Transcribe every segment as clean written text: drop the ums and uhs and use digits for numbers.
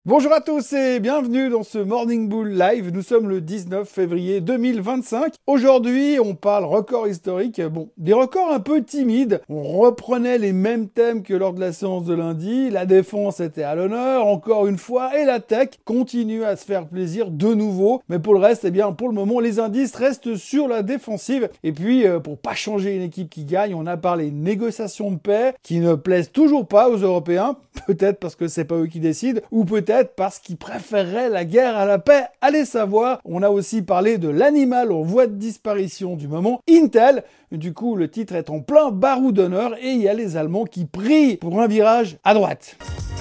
Bonjour à tous et bienvenue dans ce Morning Bull Live. Nous sommes le 19 février 2025. Aujourd'hui, on parle record historique. Bon, des records un peu timides. On reprenait les mêmes thèmes que lors de la séance de lundi. La défense était à l'honneur, encore une fois, et la tech continue à se faire plaisir de nouveau. Mais pour le reste, eh bien, pour le moment, les indices restent sur la défensive. Et puis, pour pas changer une équipe qui gagne, on a parlé négociations de paix qui ne plaisent toujours pas aux Européens. Peut-être parce que c'est pas eux qui décident, ou peut-être parce qu'ils préféreraient la guerre à la paix. Allez savoir. On a aussi parlé de l'animal en voie de disparition du moment, Intel. Du coup, le titre est en plein barreau d'honneur et il y a les Allemands qui prient pour un virage à droite.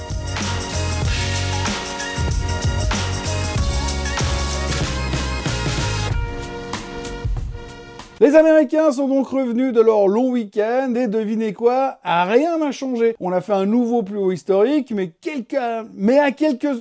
Les Américains sont donc revenus de leur long week-end et devinez quoi? Rien n'a changé. On a fait un nouveau plus haut historique, mais à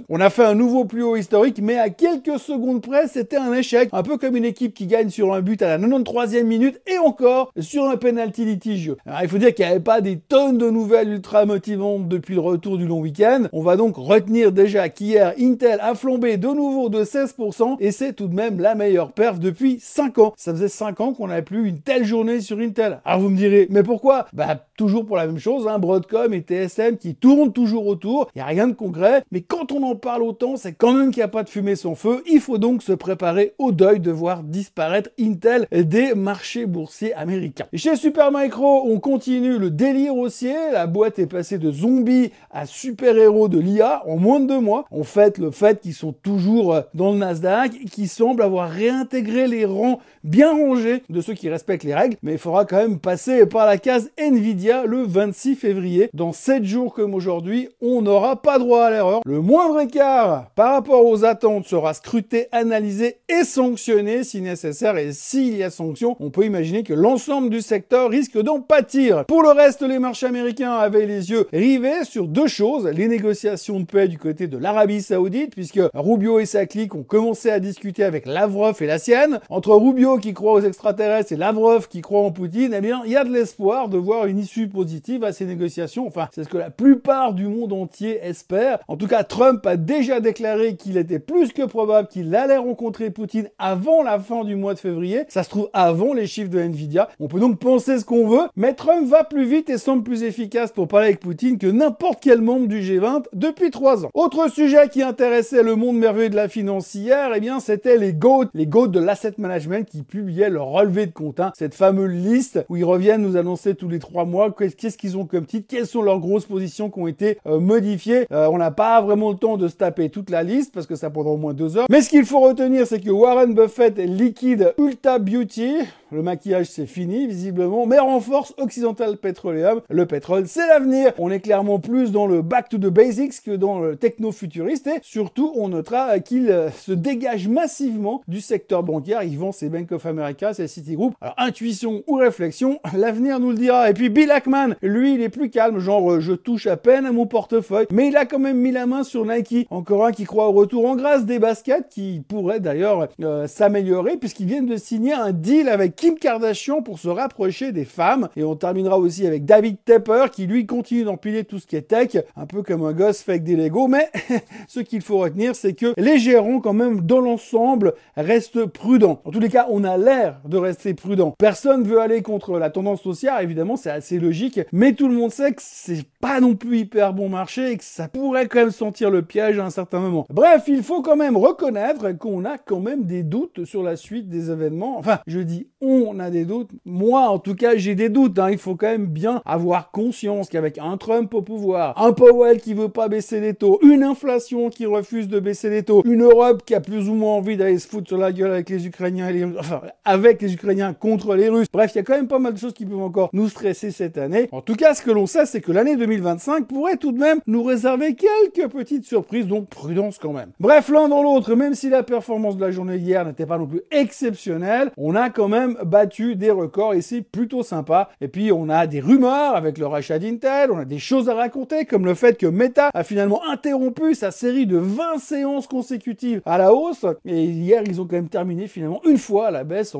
quelques secondes près, c'était un échec. Un peu comme une équipe qui gagne sur un but à la 93e minute et encore sur un penalty litigieux. Alors, il faut dire qu'il n'y avait pas des tonnes de nouvelles ultra motivantes depuis le retour du long week-end. On va donc retenir déjà qu'hier, Intel a flambé de nouveau de 16% et c'est tout de même la meilleure perf depuis 5 ans. Ça faisait 5 ans qu'on n'avait plus une telle journée sur Intel. Alors vous me direz, mais pourquoi? Toujours pour la même chose, Broadcom et TSM qui tournent toujours autour, il n'y a rien de concret, mais quand on en parle autant, c'est quand même qu'il n'y a pas de fumée sans feu, il faut donc se préparer au deuil de voir disparaître Intel des marchés boursiers américains. Et chez Supermicro, on continue le délire haussier, la boîte est passée de zombies à super-héros de l'IA en moins de 2 mois. On fête le fait qu'ils sont toujours dans le Nasdaq, qui semblent avoir réintégré les rangs bien rangés de ceux qui respectent les règles, mais il faudra quand même passer par la case Nvidia le 26 février. Dans 7 jours comme aujourd'hui, on n'aura pas droit à l'erreur. Le moindre écart par rapport aux attentes sera scruté, analysé et sanctionné si nécessaire, et s'il y a sanction, on peut imaginer que l'ensemble du secteur risque d'en pâtir. Pour le reste, les marchés américains avaient les yeux rivés sur 2 choses, les négociations de paix du côté de l'Arabie Saoudite, puisque Rubio et sa clique ont commencé à discuter avec Lavrov et la sienne. Entre Rubio qui croit aux extraterrestres et Lavrov qui croit en Poutine, eh bien, il y a de l'espoir de voir une issue positive à ces négociations. Enfin, c'est ce que la plupart du monde entier espère. En tout cas, Trump a déjà déclaré qu'il était plus que probable qu'il allait rencontrer Poutine avant la fin du mois de février. Ça se trouve avant les chiffres de Nvidia. On peut donc penser ce qu'on veut, mais Trump va plus vite et semble plus efficace pour parler avec Poutine que n'importe quel membre du G20 depuis 3 ans. Autre sujet qui intéressait le monde merveilleux de la finance hier, eh bien, c'était les GOAT de l'asset management qui publiaient leur relevé de compte. Cette fameuse liste où ils reviennent nous annoncer tous les 3 mois qu'est-ce qu'ils ont comme titre, quelles sont leurs grosses positions qui ont été modifiées. On n'a pas vraiment le temps de se taper toute la liste parce que ça prendra au moins 2 heures. Mais ce qu'il faut retenir, c'est que Warren Buffett liquide Ulta Beauty. Le maquillage, c'est fini, visiblement, mais renforce Occidental Petroleum. Le pétrole, c'est l'avenir. On est clairement plus dans le back to the basics que dans le techno-futuriste. Et surtout, on notera qu'il se dégage massivement du secteur bancaire. Il vend ses Bank of America, ses Citigroup. Alors, intuition ou réflexion, l'avenir nous le dira. Et puis, Bill Ackman, lui, il est plus calme. Genre, je touche à peine à mon portefeuille. Mais il a quand même mis la main sur Nike. Encore un qui croit au retour en grâce des baskets, qui pourrait d'ailleurs s'améliorer, puisqu'ils viennent de signer un deal avec Kim Kardashian pour se rapprocher des femmes. Et on terminera aussi avec David Tepper qui lui continue d'empiler tout ce qui est tech, un peu comme un gosse fait avec des Lego. Mais ce qu'il faut retenir, c'est que les gérants quand même dans l'ensemble restent prudents. En tous les cas, on a l'air de rester prudent. Personne veut aller contre la tendance haussière, évidemment, c'est assez logique, mais tout le monde sait que c'est pas non plus hyper bon marché et que ça pourrait quand même sentir le piège à un certain moment. Bref, il faut quand même reconnaître qu'on a quand même des doutes sur la suite des événements. Enfin, je dis on a des doutes. Moi, en tout cas, j'ai des doutes. Il faut quand même bien avoir conscience qu'avec un Trump au pouvoir, un Powell qui veut pas baisser les taux, une inflation qui refuse de baisser les taux, une Europe qui a plus ou moins envie d'aller se foutre sur la gueule avec les Ukrainiens et avec les Ukrainiens contre les Russes. Bref, il y a quand même pas mal de choses qui peuvent encore nous stresser cette année. En tout cas, ce que l'on sait, c'est que l'année 2025 pourrait tout de même nous réserver quelques petites surprises, donc prudence quand même. Bref, l'un dans l'autre, même si la performance de la journée hier n'était pas non plus exceptionnelle, on a quand même battu des records et c'est plutôt sympa. Et puis on a des rumeurs avec le rachat d'Intel, on a des choses à raconter comme le fait que Meta a finalement interrompu sa série de 20 séances consécutives à la hausse et hier ils ont quand même terminé finalement une fois à la baisse en baisse de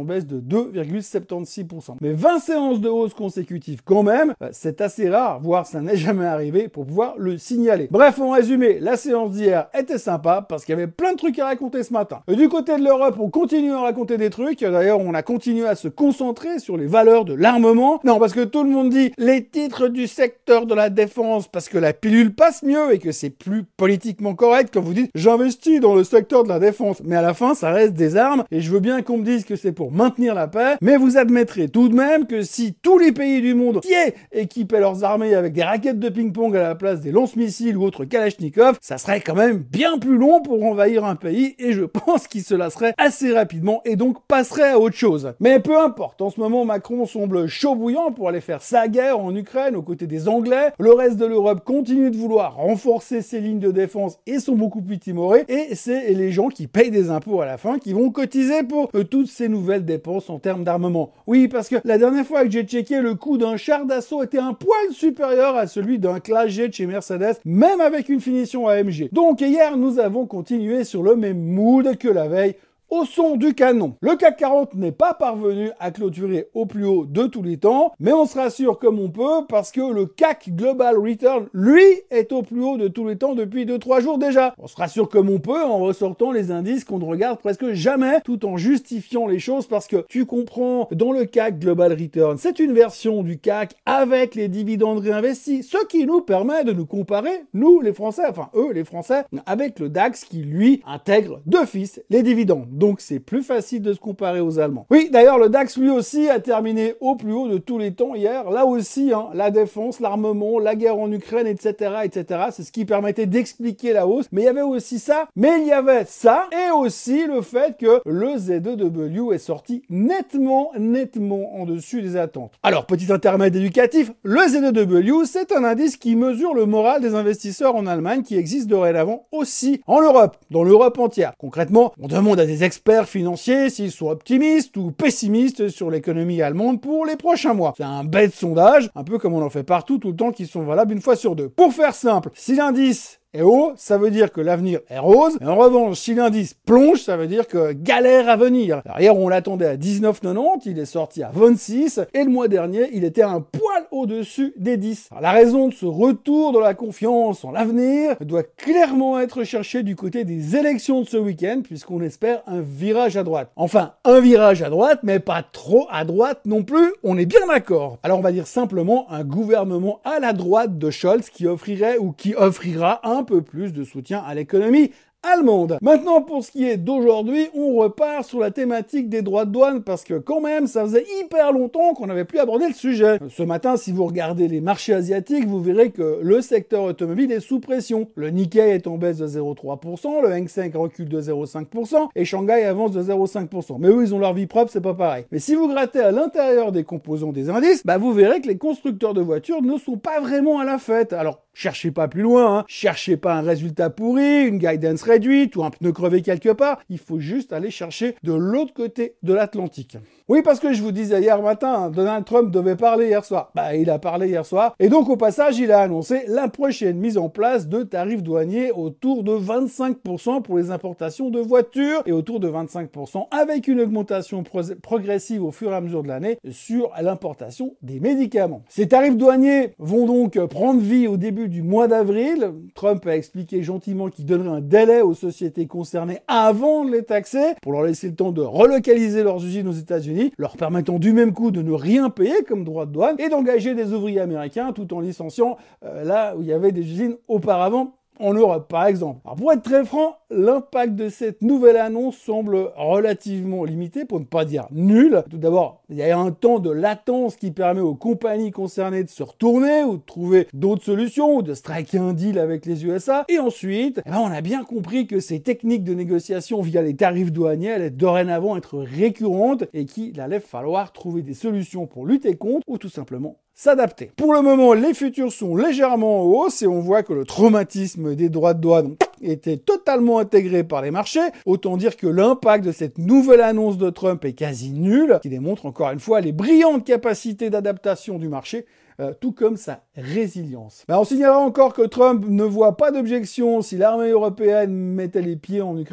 2,76%. Mais 20 séances de hausse consécutives quand même, c'est assez rare, voire ça n'est jamais arrivé pour pouvoir le signaler. Bref, en résumé, la séance d'hier était sympa parce qu'il y avait plein de trucs à raconter ce matin. Du côté de l'Europe, on continue à raconter des trucs. D'ailleurs, on a continué à se concentrer sur les valeurs de l'armement. Non, parce que tout le monde dit les titres du secteur de la défense parce que la pilule passe mieux et que c'est plus politiquement correct quand vous dites j'investis dans le secteur de la défense. Mais à la fin, ça reste des armes et je veux bien qu'on me dise que c'est pour maintenir la paix. Mais vous admettrez tout de même que si tous les pays du monde entier équipaient leurs armées avec des raquettes de ping-pong à la place des lance-missiles ou autres Kalachnikov, ça serait quand même bien plus long pour envahir un pays et je pense qu'il se lasserait assez rapidement et donc passerait à autre chose. Mais peu importe, en ce moment Macron semble chaud bouillant pour aller faire sa guerre en Ukraine aux côtés des Anglais. Le reste de l'Europe continue de vouloir renforcer ses lignes de défense et sont beaucoup plus timorés et c'est les gens qui payent des impôts à la fin qui vont cotiser pour toutes ces nouvelles dépenses en termes d'armement. Oui, parce que la dernière fois que j'ai checké, le coût d'un char d'assaut était un poil supérieur à celui d'un Classe G de chez Mercedes, même avec une finition AMG. Donc hier, nous avons continué sur le même mood que la veille, au son du canon. Le CAC 40 n'est pas parvenu à clôturer au plus haut de tous les temps, mais on se rassure comme on peut parce que le CAC Global Return, lui, est au plus haut de tous les temps depuis 2-3 jours déjà. On se rassure comme on peut en ressortant les indices qu'on ne regarde presque jamais, tout en justifiant les choses parce que tu comprends, dans le CAC Global Return, c'est une version du CAC avec les dividendes réinvestis, ce qui nous permet de nous comparer, nous les Français, enfin eux les Français, avec le DAX qui lui intègre d'office les dividendes. Donc c'est plus facile de se comparer aux Allemands. Oui, d'ailleurs, le DAX lui aussi a terminé au plus haut de tous les temps hier. Là aussi, la défense, l'armement, la guerre en Ukraine, etc., etc. C'est ce qui permettait d'expliquer la hausse. Mais il y avait aussi ça. Mais il y avait ça et aussi le fait que le Z2W est sorti nettement en dessus des attentes. Alors, petit intermède éducatif, le Z2W, c'est un indice qui mesure le moral des investisseurs en Allemagne qui existe dorénavant aussi en Europe, dans l'Europe entière. Concrètement, on demande à des experts financiers s'ils sont optimistes ou pessimistes sur l'économie allemande pour les prochains mois. C'est un bête sondage, un peu comme on en fait partout tout le temps, qui sont valables une fois sur deux. Pour faire simple, si l'indice est haut, ça veut dire que l'avenir est rose. Et en revanche, si l'indice plonge, ça veut dire que galère à venir. Alors, hier, on l'attendait à 19,90, il est sorti à 26, et le mois dernier, il était un poil au-dessus des 10. Alors, la raison de ce retour de la confiance en l'avenir doit clairement être cherchée du côté des élections de ce week-end, puisqu'on espère un virage à droite. Enfin, un virage à droite, mais pas trop à droite non plus, on est bien d'accord. Alors, on va dire simplement un gouvernement à la droite de Scholz qui offrirait ou qui offrira un peu plus de soutien à l'économie allemande. Maintenant, pour ce qui est d'aujourd'hui, on repart sur la thématique des droits de douane parce que quand même, ça faisait hyper longtemps qu'on n'avait plus abordé le sujet. Ce matin, si vous regardez les marchés asiatiques, vous verrez que le secteur automobile est sous pression. Le Nikkei est en baisse de 0,3%, le Hang Seng recule de 0,5% et Shanghai avance de 0,5%. Mais eux, ils ont leur vie propre, c'est pas pareil. Mais si vous grattez à l'intérieur des composants des indices, vous verrez que les constructeurs de voitures ne sont pas vraiment à la fête. Alors, cherchez pas plus loin, cherchez pas un résultat pourri, une guidance réduite ou un pneu crevé quelque part. Il faut juste aller chercher de l'autre côté de l'Atlantique. Oui, parce que je vous disais hier matin, Donald Trump devait parler hier soir. Il a parlé hier soir. Et donc, au passage, il a annoncé la prochaine mise en place de tarifs douaniers autour de 25% pour les importations de voitures et autour de 25% avec une augmentation progressive au fur et à mesure de l'année sur l'importation des médicaments. Ces tarifs douaniers vont donc prendre vie au début du mois d'avril. Trump a expliqué gentiment qu'il donnerait un délai aux sociétés concernées avant de les taxer pour leur laisser le temps de relocaliser leurs usines aux États-Unis, leur permettant du même coup de ne rien payer comme droit de douane et d'engager des ouvriers américains tout en licenciant là où il y avait des usines auparavant en Europe, par exemple. Alors, pour être très franc, l'impact de cette nouvelle annonce semble relativement limité, pour ne pas dire nul. Tout d'abord, il y a un temps de latence qui permet aux compagnies concernées de se retourner ou de trouver d'autres solutions ou de striker un deal avec les USA. Et ensuite, on a bien compris que ces techniques de négociation via les tarifs douaniers allaient dorénavant être récurrentes et qu'il allait falloir trouver des solutions pour lutter contre ou tout simplement s'adapter. Pour le moment, les futurs sont légèrement en hausse et on voit que le traumatisme des droits de douane était totalement intégré par les marchés. Autant dire que l'impact de cette nouvelle annonce de Trump est quasi nul, qui démontre encore une fois les brillantes capacités d'adaptation du marché, tout comme sa résilience. On signalera encore que Trump ne voit pas d'objection si l'armée européenne mettait les pieds en Ukraine.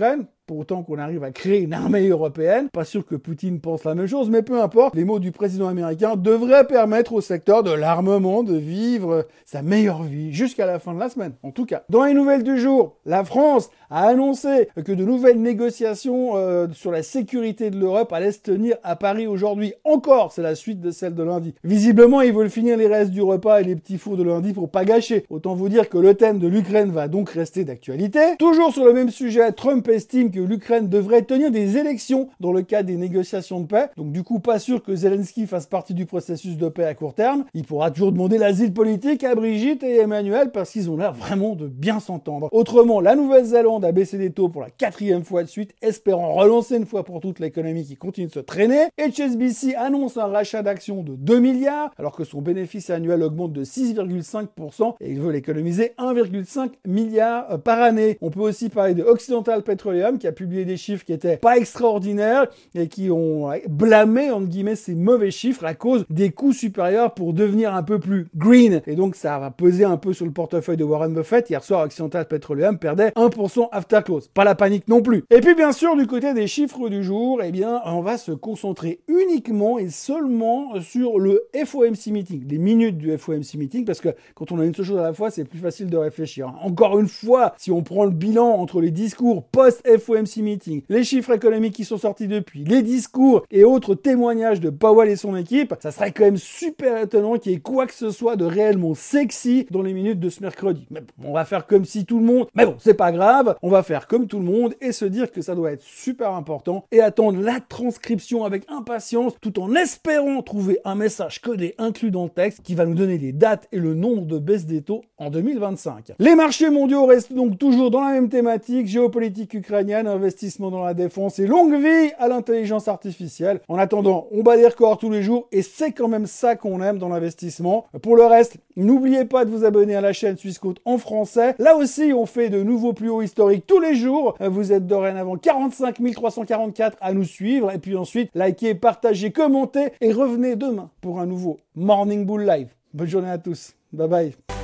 pour autant qu'on arrive à créer une armée européenne. Pas sûr que Poutine pense la même chose, mais peu importe, les mots du président américain devraient permettre au secteur de l'armement de vivre sa meilleure vie jusqu'à la fin de la semaine, en tout cas. Dans les nouvelles du jour, la France a annoncé que de nouvelles négociations sur la sécurité de l'Europe allaient se tenir à Paris aujourd'hui. Encore, c'est la suite de celle de lundi. Visiblement, ils veulent finir les restes du repas et les petits fours de lundi pour pas gâcher. Autant vous dire que le thème de l'Ukraine va donc rester d'actualité. Toujours sur le même sujet, Trump estime que l'Ukraine devrait tenir des élections dans le cadre des négociations de paix. Donc du coup, pas sûr que Zelensky fasse partie du processus de paix à court terme. Il pourra toujours demander l'asile politique à Brigitte et Emmanuel parce qu'ils ont l'air vraiment de bien s'entendre. Autrement, la Nouvelle-Zélande a baissé les taux pour la 4e fois de suite, espérant relancer une fois pour toutes l'économie qui continue de se traîner. HSBC annonce un rachat d'actions de 2 milliards, alors que son bénéfice annuel augmente de 6,5% et il veut économiser 1,5 milliard par année. On peut aussi parler de Occidental Petroleum qui a publié des chiffres qui étaient pas extraordinaires et qui ont blâmé, entre guillemets, ces mauvais chiffres à cause des coûts supérieurs pour devenir un peu plus green. Et donc, ça va peser un peu sur le portefeuille de Warren Buffett. Hier soir, Occidental Petroleum perdait 1% after close. Pas la panique non plus. Et puis, bien sûr, du côté des chiffres du jour, eh bien, on va se concentrer uniquement et seulement sur le FOMC meeting, les minutes du FOMC meeting, parce que quand on a une seule chose à la fois, c'est plus facile de réfléchir. Encore une fois, si on prend le bilan entre les discours post-FOMC meeting, les chiffres économiques qui sont sortis depuis, les discours et autres témoignages de Powell et son équipe, ça serait quand même super étonnant qu'il y ait quoi que ce soit de réellement sexy dans les minutes de ce mercredi. Mais bon, on va faire comme si tout le monde... Mais bon, c'est pas grave, on va faire comme tout le monde et se dire que ça doit être super important et attendre la transcription avec impatience tout en espérant trouver un message codé inclus dans le texte qui va nous donner les dates et le nombre de baisses des taux en 2025. Les marchés mondiaux restent donc toujours dans la même thématique, géopolitique ukrainienne, investissement dans la défense et longue vie à l'intelligence artificielle. En attendant, on bat des records tous les jours et c'est quand même ça qu'on aime dans l'investissement. Pour le reste, n'oubliez pas de vous abonner à la chaîne Swissquote en français. Là aussi, on fait de nouveaux plus hauts historiques tous les jours. Vous êtes dorénavant 45 344 à nous suivre et puis ensuite, likez, partagez, commentez et revenez demain pour un nouveau Morning Bull Live. Bonne journée à tous. Bye bye.